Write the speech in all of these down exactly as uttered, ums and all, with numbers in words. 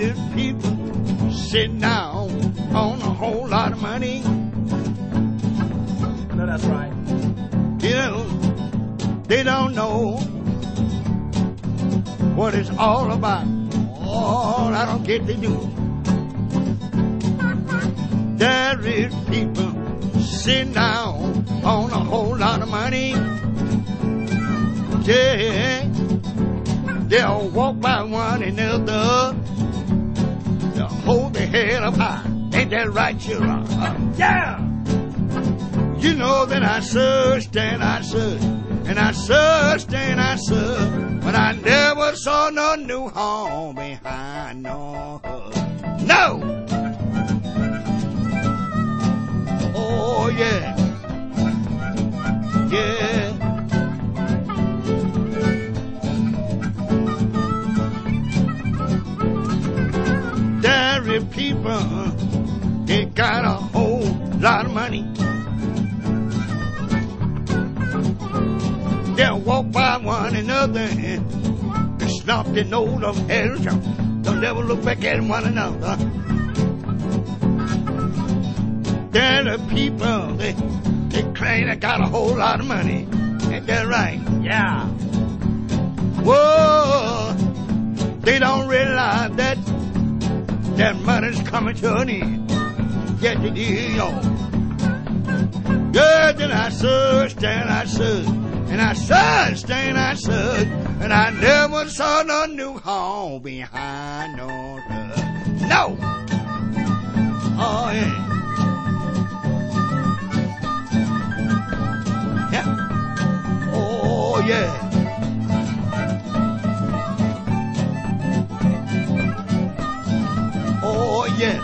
is people sitting down on a whole lot of money. No, that's right. You know, they don't know what it's all about. Oh, I don't get they do. There is people sitting down on a whole lot of money. Yeah, they'll walk by one another. They'll hold their head up high. Ain't that right, children? Uh, Yeah! You know that I searched and I searched and I searched and I searched, but I never saw no new home behind no hug. No! Oh, yeah. Yeah. There are people, they got a whole lot of money. They'll walk by one another and stomp their nose of hell. They'll never look back at one another. There are people, they, they claim they got a whole lot of money. Ain't that right? Yeah. Whoa, they don't realize that that money's coming to an end. Get the deal. Yeah, then I searched and I searched and I searched and I searched, and I never saw no new home behind no hug. No. Oh yeah. Yeah. Oh yeah. Oh, yes.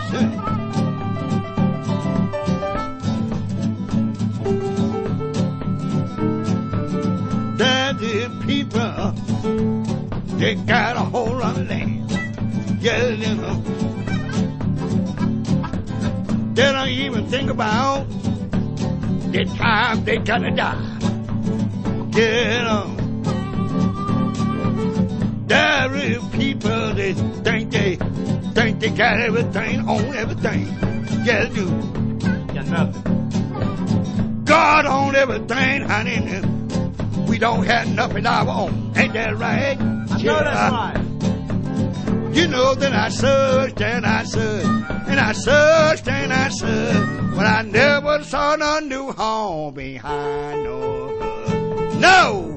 There's the people, they got a whole lot of land. Yeah, you know. They don't even think about the time they gonna die. You know. There is people that think they think they got everything, own everything. Yeah, they do. Yeah, nothing. God own everything, honey. We don't have nothing of our own. Ain't that right? I know that's right. You know that I searched and I searched and I searched and I searched, but I never saw no new home behind no hug. No!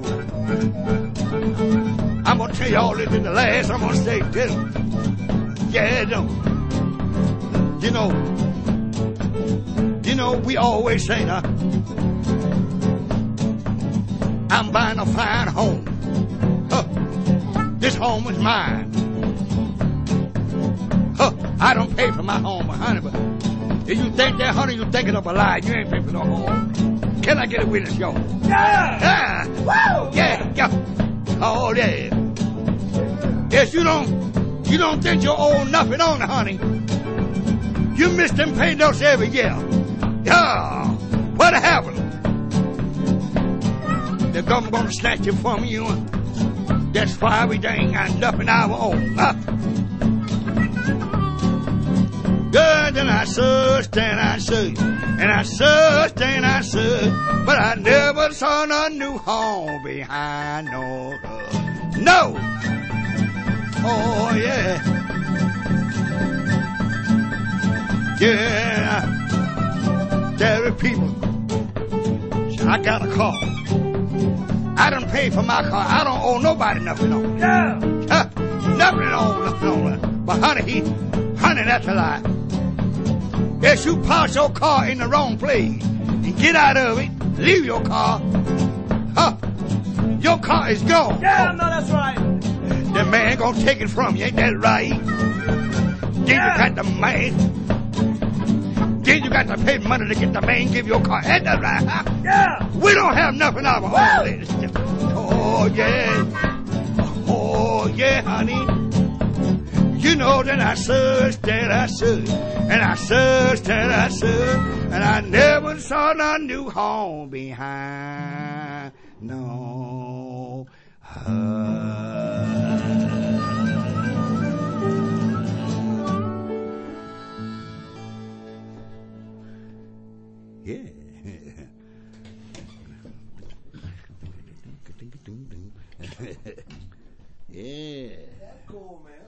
I'm gonna tell y'all this is the last I'm gonna say this. Yeah, no. You know, you know, we always say that I'm buying a fine home. Huh. This home is mine. Huh. I don't pay for my home, honey, but if you think that, honey, you thinking of a lie. You ain't paying for no home. Can I get a witness, y'all? Yeah! Yeah! Woo! Yeah, yeah. Oh, yeah. Yes, you don't, you don't think you owe nothing on it, honey. You miss them pay notes every year. Yeah. What happened? The government gonna snatch it from you. That's why we ain't got nothing of our own. Huh? Good, and I searched and I searched and I searched and I searched, but I never saw no new home behind no hug. No. Oh yeah. Yeah. There are people. I got a car. I done paid for my car. I don't owe nobody nothing on it. Yeah. Huh? Nothing on, nothing on it. But honey, he, honey, that's a lie. If you park your car in the wrong place and get out of it, leave your car, huh? Your car is gone. Yeah, I know that's right. The man gonna take it from you, ain't that right? Then Yeah. you got the man. Then you got to pay money to get the man give your car. Ain't that right? Huh? Yeah. We don't have nothing of our own, ladies. Oh yeah. Oh yeah, honey. You know that I searched and I searched and I searched and I searched, and I never saw no new home behind no hug. Yeah. That's cool, man.